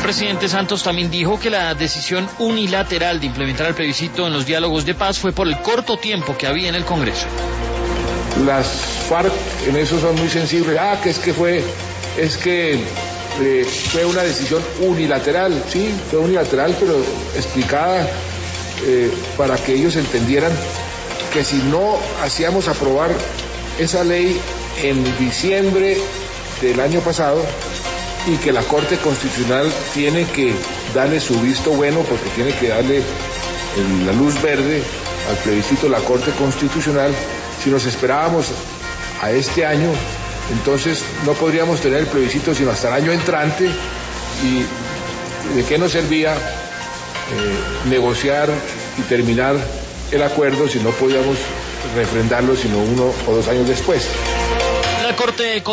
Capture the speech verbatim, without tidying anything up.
presidente Santos también dijo que la decisión unilateral de implementar el plebiscito en los diálogos de paz fue por el corto tiempo que había en el Congreso. Las FARC en eso son muy sensibles. Ah, que es que fue, es que eh, fue una decisión unilateral. Sí, fue unilateral, pero explicada eh, para que ellos entendieran que si no hacíamos aprobar esa ley en diciembre del año pasado, y que la Corte Constitucional tiene que darle su visto bueno, porque tiene que darle el, la luz verde al plebiscito de la Corte Constitucional. Si nos esperábamos a este año, entonces no podríamos tener el plebiscito sino hasta el año entrante. ¿Y de qué nos servía eh, negociar y terminar el acuerdo si no podíamos refrendarlo sino uno o dos años después? La Corte